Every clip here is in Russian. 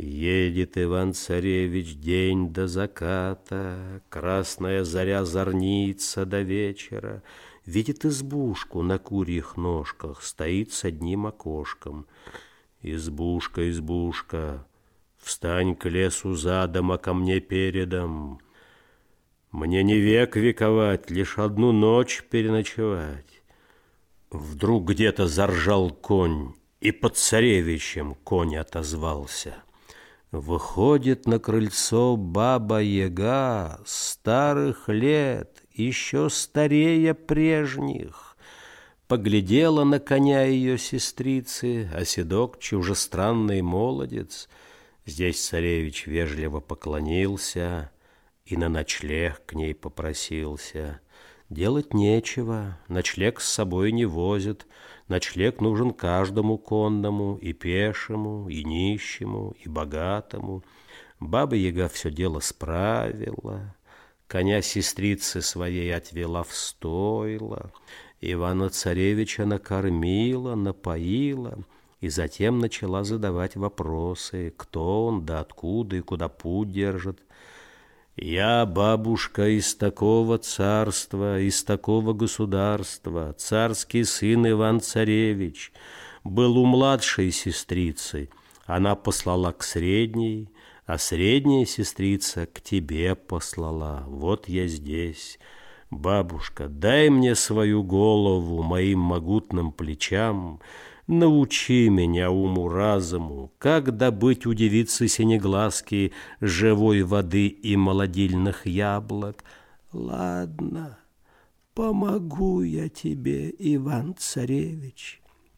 Едет Иван-царевич день до заката, красная заря зорнится до вечера. Видит избушку на курьих ножках, стоит с одним окошком. Избушка, избушка, встань к лесу задом, а ко мне передом. Мне не век вековать, лишь одну ночь переночевать. Вдруг где-то заржал конь, и под царевичем конь отозвался. Выходит на крыльцо баба-яга старых лет, еще старее прежних. Поглядела на коня ее сестрицы, а седок чужестранный молодец. Здесь царевич вежливо поклонился и на ночлег к ней попросился. Делать нечего, ночлег с собой не возят. Ночлег нужен каждому конному, и пешему, и нищему, и богатому. Баба-яга все дело справила, коня сестрицы своей отвела в стойло, Ивана-царевича накормила, напоила, и затем начала задавать вопросы, кто он, да откуда и куда путь держит. «Я, бабушка, из такого царства, из такого государства, царский сын Иван-царевич, был у младшей сестрицы, она послала к средней, а средняя сестрица к тебе послала, вот я здесь. Бабушка, дай мне свою голову моим могутным плечам, научи меня уму-разуму, как добыть у девицы синеглазки живой воды и молодильных яблок. Ладно, помогу я тебе, Иван-царевич.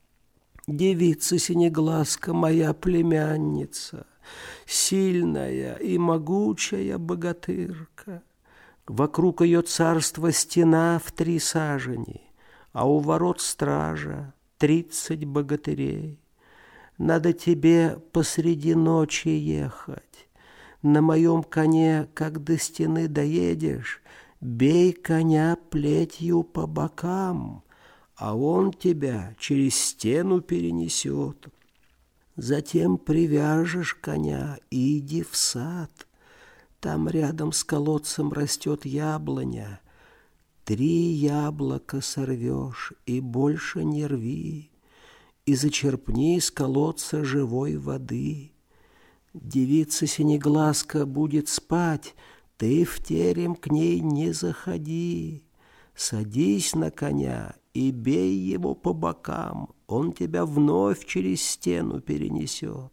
Девица синеглазка моя племянница, сильная и могучая богатырка. Вокруг ее царства стена в 3 сажени, а у ворот стража 30 богатырей. Надо тебе посреди ночи ехать. На моем коне, как до стены доедешь, бей коня плетью по бокам, а он тебя через стену перенесет. Затем привяжешь коня и иди в сад. Там рядом с колодцем растет яблоня. 3 яблока сорвешь и больше не рви, и зачерпни из колодца живой воды. Девица синеглазка будет спать, ты в терем к ней не заходи. Садись на коня и бей его по бокам, он тебя вновь через стену перенесет.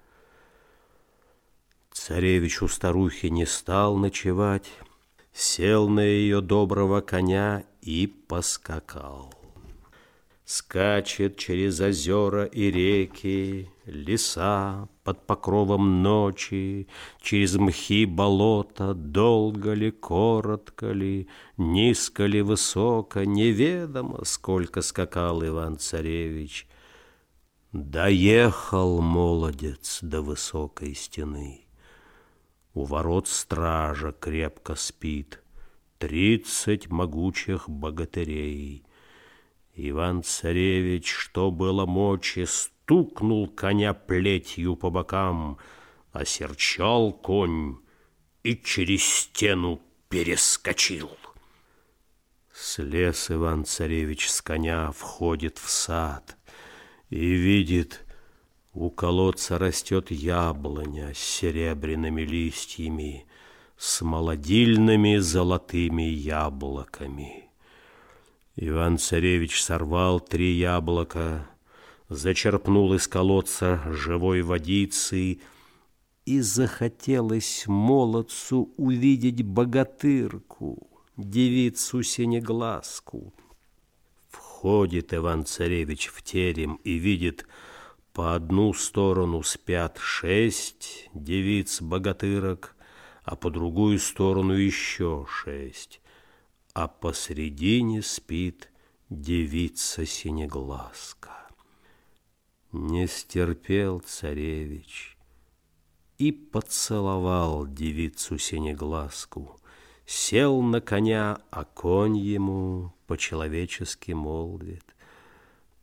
Царевич у старухи не стал ночевать, сел на ее доброго коня и поскакал. Скачет через озера и реки, леса под покровом ночи, через мхи болота, долго ли, коротко ли, низко ли, высоко, неведомо, сколько скакал Иван-царевич. Доехал молодец до высокой стены. У ворот стража крепко спит, 30 могучих богатырей. Иван-царевич, что было мочи, стукнул коня плетью по бокам, осерчал конь и через стену перескочил. Слез Иван-царевич с коня, входит в сад и видит, у колодца растет яблоня с серебряными листьями, с молодильными золотыми яблоками. Иван-царевич сорвал 3 яблока, зачерпнул из колодца живой водицы, и захотелось молодцу увидеть богатырку, девицу синеглазку. Входит Иван-царевич в терем и видит, по одну сторону спят 6 девиц-богатырок, а по другую сторону еще 6, а посредине спит девица синеглазка. Не стерпел царевич и поцеловал девицу синеглазку, сел на коня, а конь ему по-человечески молвит: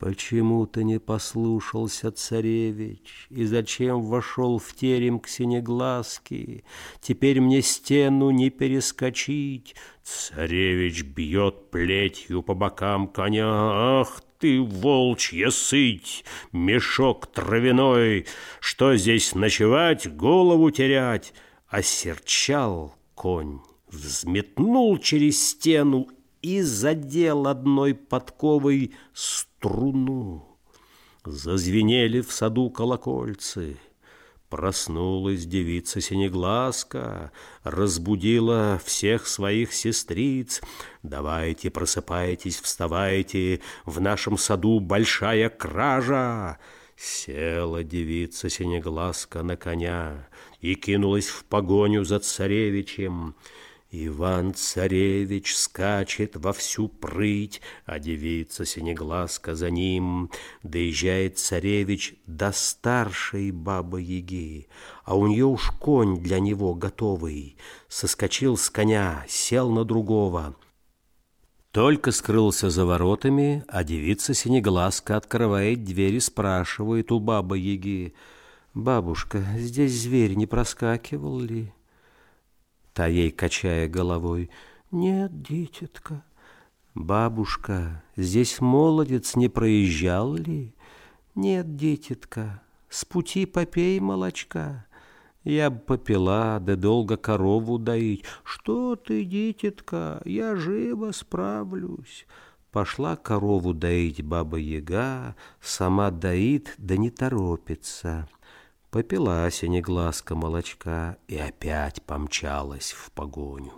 Почему ты не послушался, царевич, и зачем вошел в терем к Синеглазке? Теперь мне стену не перескочить. Царевич бьет плетью по бокам коня. Ах ты, волчья сыть, мешок травяной! Что здесь ночевать, голову терять? Осерчал конь, взметнул через стену и задел одной подковой струну. Зазвенели в саду колокольцы. Проснулась девица Синеглазка, разбудила всех своих сестриц. «Давайте, просыпайтесь, вставайте, в нашем саду большая кража!» Села девица Синеглазка на коня и кинулась в погоню за царевичем. Иван-царевич скачет во всю прыть, а девица Синеглазка за ним. Доезжает царевич до старшей бабы-яги, а у нее уж конь для него готовый. Соскочил с коня, сел на другого. Только скрылся за воротами, а девица Синеглазка открывает дверь и спрашивает у бабы-яги: «Бабушка, здесь зверь не проскакивал ли?» Та ей, качая головой: «Нет, дитятка». «Бабушка, здесь молодец не проезжал ли?» «Нет, дитятка, с пути попей молочка». «Я б попила, да долго корову доить». «Что ты, дитятка, я живо справлюсь». Пошла корову доить баба-яга, сама доит, да не торопится. Попила Синеглазка молочка и опять помчалась в погоню.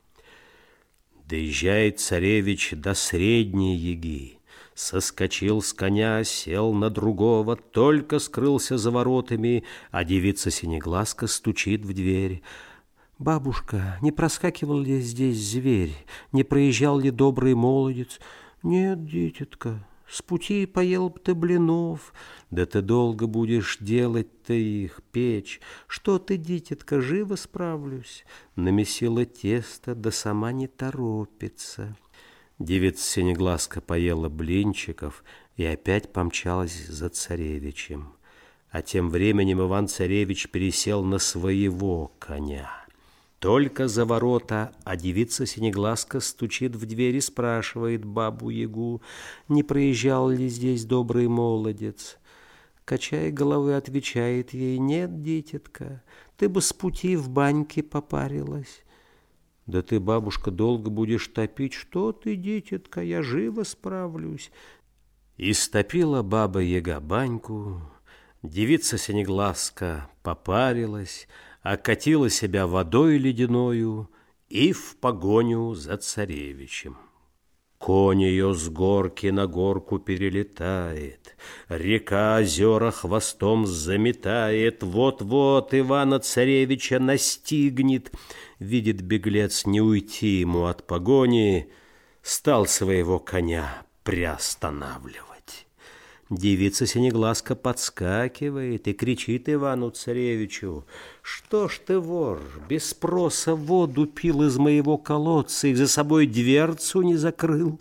Доезжает царевич до средней яги, соскочил с коня, сел на другого, только скрылся за воротами, а девица Синеглазка стучит в дверь. «Бабушка, не проскакивал ли здесь зверь? Не проезжал ли добрый молодец?» «Нет, дитятка, с пути поел б ты блинов». «Да ты долго будешь делать-то их, печь». «Что ты, дитятка, живо справлюсь». Намесила тесто, да сама не торопится. Девица Синеглазка поела блинчиков и опять помчалась за царевичем. А тем временем Иван-царевич пересел на своего коня. Только за ворота, а девица Синеглазка стучит в дверь и спрашивает бабу-ягу: «Не проезжал ли здесь добрый молодец?» Качая головы, отвечает ей: «Нет, дитятка, ты бы с пути в баньке попарилась». «Да ты, бабушка, долго будешь топить». «Что ты, дитятка, я живо справлюсь». Истопила баба-яга баньку, девица Синеглазка попарилась, окатила себя водой ледяною и в погоню за царевичем. Конь ее с горки на горку перелетает, река озера хвостом заметает, вот-вот Ивана-царевича настигнет. Видит беглец, не уйти ему от погони, стал своего коня приостанавливать. Девица Синеглазка подскакивает и кричит Ивану-царевичу: «Что ж ты, вор, без спроса воду пил из моего колодца и за собой дверцу не закрыл?»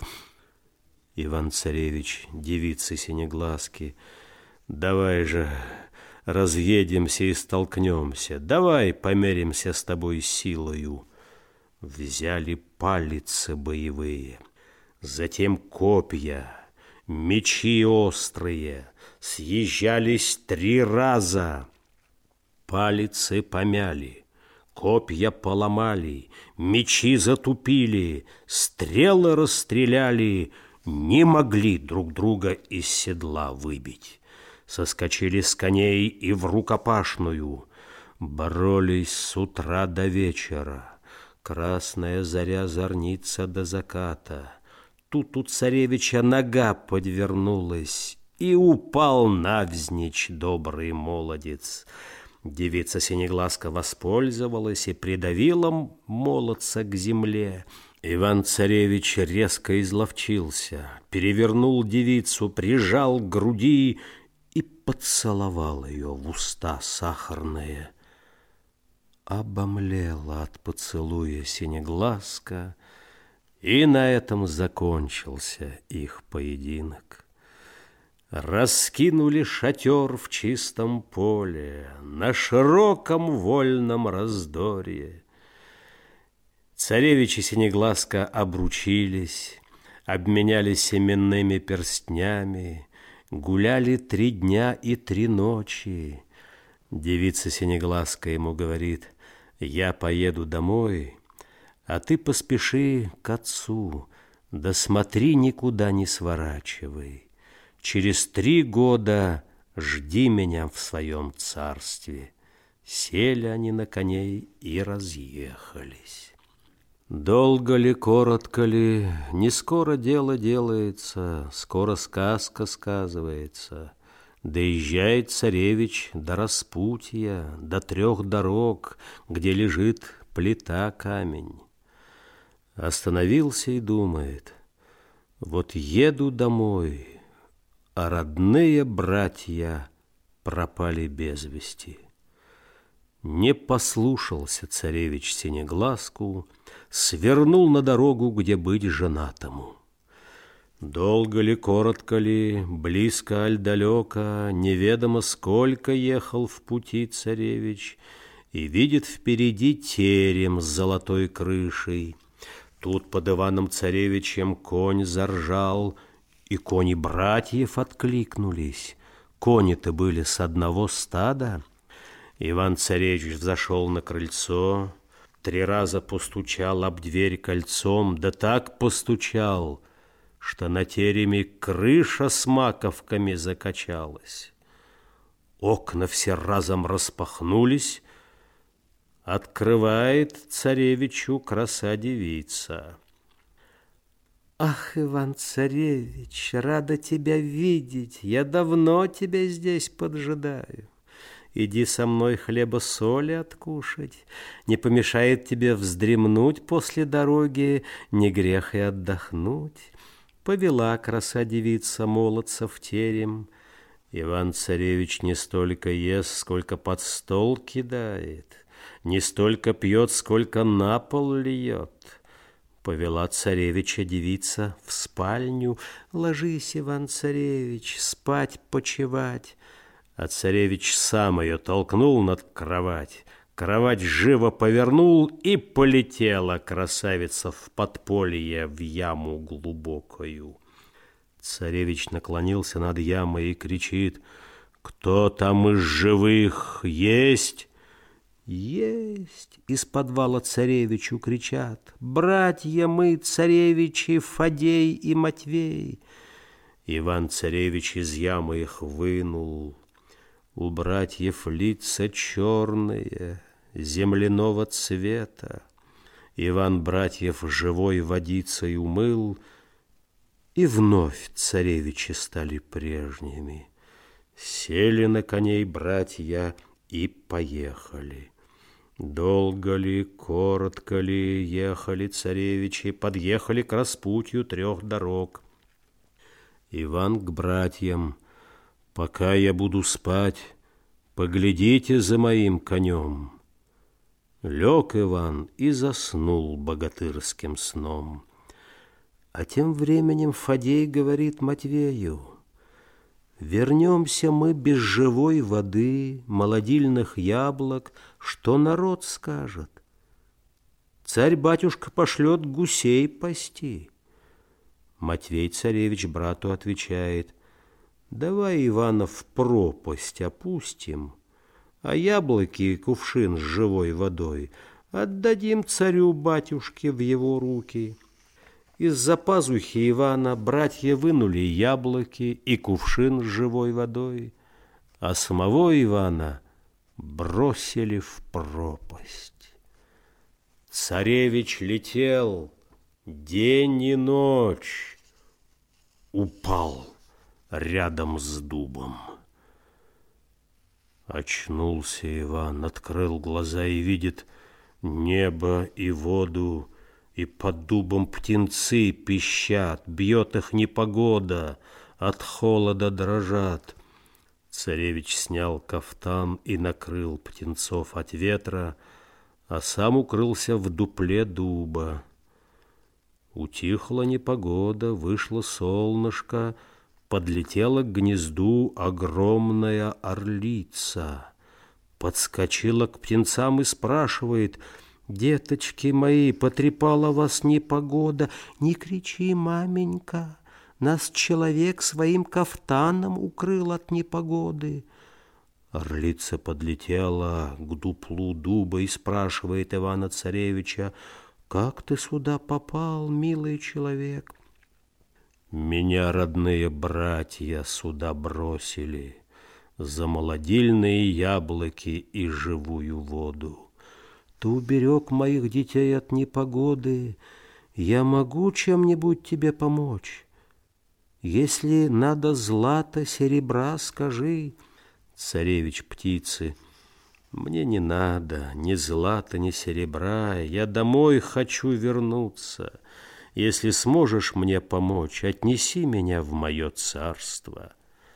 Иван-царевич девицы Синеглазки: «Давай же разъедемся и столкнемся, давай померимся с тобой силою». Взяли палицы боевые, затем копья, мечи острые, съезжались 3 раза. Палицы помяли, копья поломали, мечи затупили, стрелы расстреляли, не могли друг друга из седла выбить. Соскочили с коней и в рукопашную, боролись с утра до вечера. Красная заря зорнится до заката. Тут у царевича нога подвернулась, и упал навзничь добрый молодец. Девица Синеглазка воспользовалась и придавила молодца к земле. Иван-царевич резко изловчился, перевернул девицу, прижал к груди и поцеловал ее в уста сахарные. Обомлела от поцелуя Синеглазка, и на этом закончился их поединок. Раскинули шатер в чистом поле, на широком вольном раздорье. Царевич и Синеглазка обручились, обменялись именными перстнями, гуляли 3 дня и 3 ночи. Девица Синеглазка ему говорит: «Я поеду домой, а ты поспеши к отцу, да смотри, никуда не сворачивай. Через 3 года жди меня в своем царстве». Сели они на коней и разъехались. Долго ли, коротко ли, не скоро дело делается, скоро сказка сказывается. Доезжает царевич до распутья, до 3 дорог, где лежит плита камень. Остановился и думает: вот еду домой, а родные братья пропали без вести. Не послушался царевич Синеглазку, свернул на дорогу, где быть женатому. Долго ли, коротко ли, близко аль далеко, неведомо сколько ехал в пути царевич, и видит впереди терем с золотой крышей. Тут под Иваном Царевичем конь заржал, и кони братьев откликнулись. Кони-то были с одного стада. Иван-царевич взошел на крыльцо, 3 раза постучал об дверь кольцом, да так постучал, что на тереме крыша с маковками закачалась. Окна все разом распахнулись. Открывает царевичу краса-девица. «Ах, Иван-царевич, рада тебя видеть, я давно тебя здесь поджидаю. Иди со мной хлеба-соли откушать, не помешает тебе вздремнуть после дороги, не грех и отдохнуть». Повела краса-девица молодца в терем. Иван-царевич не столько ест, сколько под стол кидает, не столько пьет, сколько на пол льет. Повела царевича девица в спальню. «Ложись, Иван-царевич, спать почевать». А царевич сам ее толкнул над кровать. Кровать живо повернул, и полетела красавица в подполье, в яму глубокую. Царевич наклонился над ямой и кричит: «Кто там из живых есть?» «Есть!» — из подвала царевичу кричат: «Братья мы, царевичи Фадей и Матвей!» Иван-царевич из ямы их вынул. У братьев лица черные, земляного цвета. Иван братьев живой водицей умыл, и вновь царевичи стали прежними. Сели на коней братья и поехали. Долго ли, коротко ли ехали царевичи, подъехали к распутью 3 дорог. Иван к братьям: «Пока я буду спать, поглядите за моим конем». Лег Иван и заснул богатырским сном. А тем временем Фадей говорит Матвею: «Вернемся мы без живой воды, молодильных яблок, что народ скажет? Царь-батюшка пошлет гусей пасти». Матвей-царевич брату отвечает: «Давай Ивана в пропасть опустим, а яблоки и кувшин с живой водой отдадим царю-батюшке в его руки». Из-за пазухи Ивана братья вынули яблоки и кувшин с живой водой, а самого Ивана бросили в пропасть. Царевич летел день и ночь, упал рядом с дубом. Очнулся Иван, открыл глаза и видит небо и воду, и под дубом птенцы пищат, бьет их непогода, от холода дрожат. Царевич снял кафтан и накрыл птенцов от ветра, а сам укрылся в дупле дуба. Утихла непогода, вышло солнышко, Подлетела к гнезду огромная орлица, подскочила к птенцам и спрашивает: «Деточки мои, потрепала вас непогода?» «Не кричи, маменька, нас человек своим кафтаном укрыл от непогоды». Орлица подлетела к дуплу дуба и спрашивает Ивана-Царевича: «Как ты сюда попал, милый человек?» «Меня родные братья сюда бросили за молодильные яблоки и живую воду. Ты уберег моих детей от непогоды. Я могу чем-нибудь тебе помочь? Если надо злата, серебра, скажи». Царевич птицы: «Мне не надо ни злата, ни серебра, я домой хочу вернуться. Если сможешь мне помочь, отнеси меня в мое царство».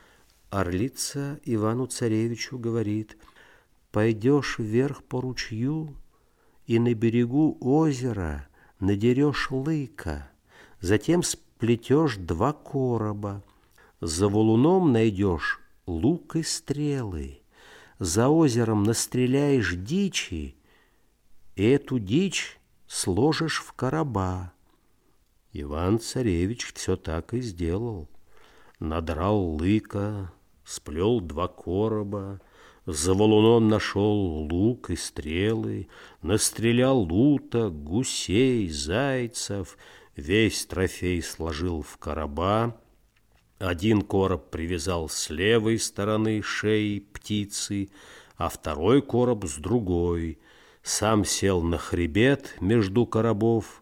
Орлица Ивану-Царевичу говорит: «Пойдешь вверх по ручью, и на берегу озера надерешь лыка, затем сплетешь 2 короба, за валуном найдешь лук и стрелы, за озером настреляешь дичи, и эту дичь сложишь в короба». Иван-Царевич все так и сделал. Надрал лыка, сплел 2 короба, за валуном нашел лук и стрелы, настрелял уток, гусей, зайцев, весь трофей сложил в короба. 1 короб привязал с левой стороны шеи птицы, а 2 короб с другой. Сам сел на хребет между коробов.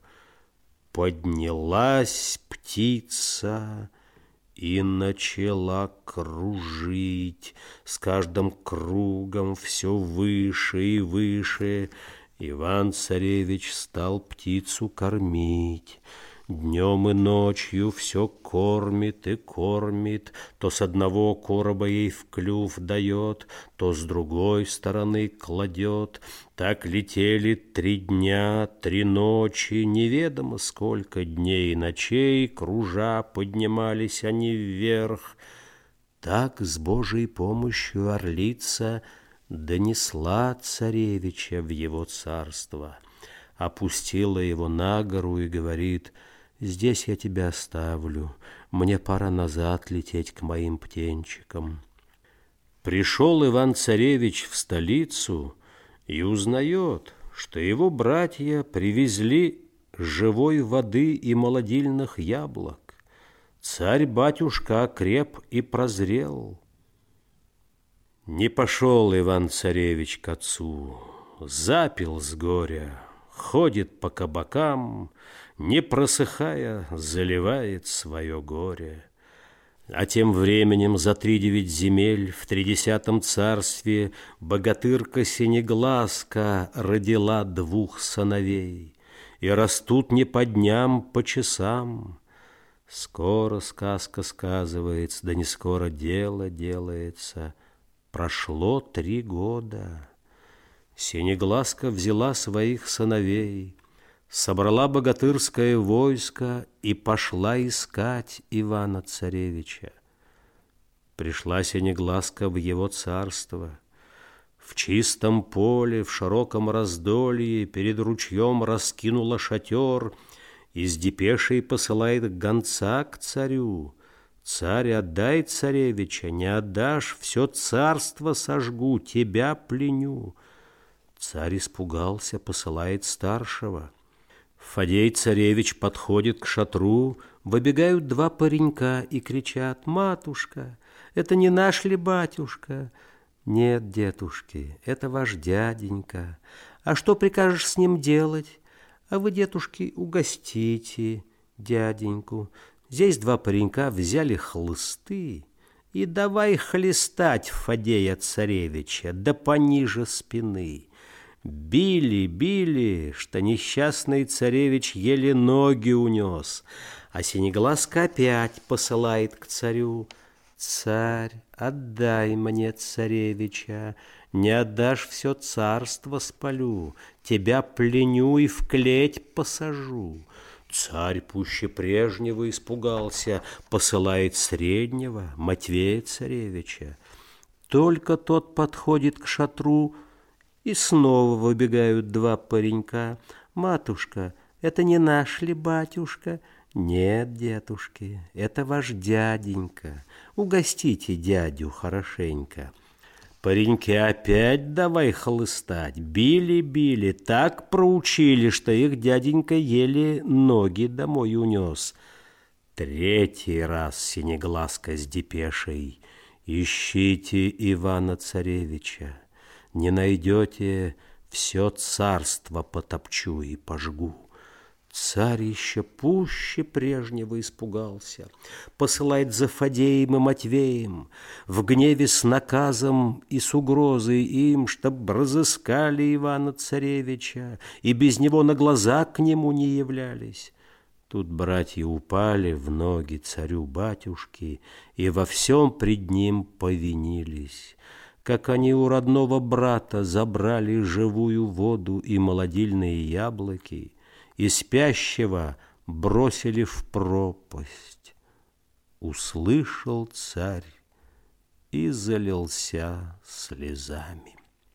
Поднялась птица и начала кружить, с каждым кругом все выше и выше. Иван-Царевич стал птицу кормить. Днем и ночью все кормит и кормит, то с одного короба ей в клюв дает, то с другой стороны кладет. Так летели 3 дня, 3 ночи, неведомо сколько дней и ночей, кружа поднимались они вверх. Так с Божьей помощью орлица донесла царевича в его царство, опустила его на гору и говорит: «Здесь я тебя оставлю, мне пора назад лететь к моим птенчикам». Пришел Иван-Царевич в столицу и узнает, что его братья привезли живой воды и молодильных яблок. Царь-батюшка окреп и прозрел. Не пошел Иван-Царевич к отцу, запил с горя, ходит по кабакам, не просыхая, заливает свое горе. А тем временем за 3-9 земель в 30 царстве богатырка Синеглазка родила 2 сыновей, и растут не по дням, по часам. Скоро сказка сказывается, да не скоро дело делается. Прошло 3 года. Синеглазка взяла своих сыновей, собрала богатырское войско и пошла искать Ивана-Царевича. Пришла Синеглазка в его царство. В чистом поле, в широком раздолье, перед ручьем раскинула шатер и с депешей посылает гонца к царю: «Царь, отдай царевича, не отдашь, все царство сожгу, тебя пленю». Царь испугался, посылает старшего. Фадей-царевич подходит к шатру, выбегают 2 паренька и кричат: «Матушка, это не наш ли батюшка?» «Нет, детушки, это ваш дяденька. А что прикажешь с ним делать?» «А вы, детушки, угостите дяденьку». Здесь 2 паренька взяли хлысты и давай хлестать Фадея-царевича, да пониже спины. Били, били, что несчастный царевич еле ноги унес, а Синеглазка опять посылает к царю: «Царь, отдай мне царевича, не отдашь, все царство спалю, тебя пленю и в клеть посажу». Царь пуще прежнего испугался, посылает среднего, Матвея царевича. Только тот подходит к шатру, и снова выбегают два паренька. «Матушка, это не наш ли батюшка?» «Нет, дедушки, это ваш дяденька. Угостите дядю хорошенько». Пареньки опять давай хлыстать. Били, так проучили, что их дяденька еле ноги домой унес. Третий раз Синеглазка с депешей: ищите Ивана-царевича. Не найдете, все царство потопчу и пожгу. Царь еще пуще прежнего испугался, посылает за Фадеем и Матвеем, в гневе с наказом и с угрозой им, чтоб разыскали Ивана-царевича и без него на глаза к нему не являлись. Тут братья упали в ноги царю-батюшке и во всем пред ним повинились, как они у родного брата забрали живую воду и молодильные яблоки, и спящего бросили в пропасть. Услышал царь и залился слезами.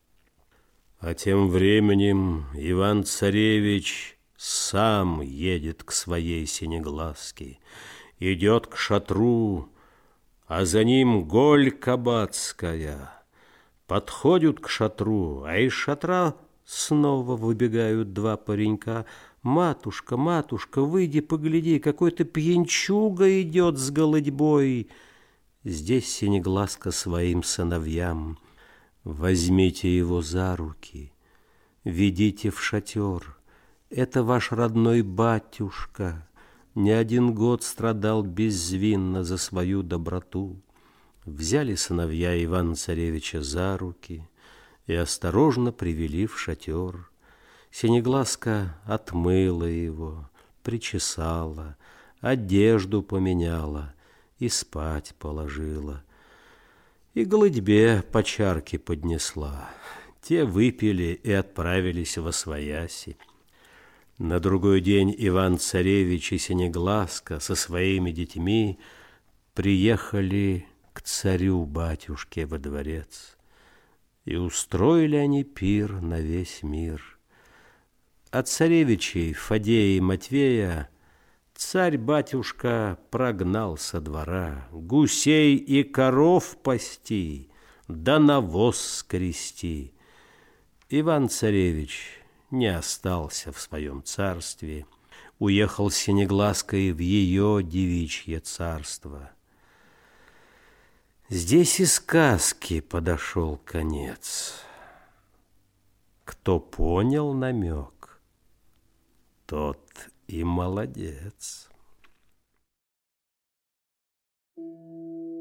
А тем временем Иван-царевич сам едет к своей Синеглазке, идет к шатру, а за ним голь кабацкая. Подходят к шатру, а из шатра снова выбегают два паренька. «Матушка, матушка, выйди, погляди, какой-то пьянчуга идет с голодьбой». Здесь Синеглазка своим сыновьям: возьмите его за руки, ведите в шатер. Это ваш родной батюшка, не один год страдал безвинно за свою доброту. Взяли сыновья Ивана-царевича за руки и осторожно привели в шатер. Синеглазка отмыла его, причесала, одежду поменяла и спать положила. И голодьбе по чарке поднесла. Те выпили и отправились восвояси. На другой день Иван-царевич и Синеглазка со своими детьми приехали к царю-батюшке во дворец. И устроили они пир на весь мир. От царевичей Фадея и Матвея царь-батюшка прогнал со двора: гусей и коров пасти, да навоз скрести. Иван-царевич не остался в своем царстве, уехал с Синеглазкой в ее девичье царство. Здесь и сказки подошел конец. Кто понял намек, тот и молодец.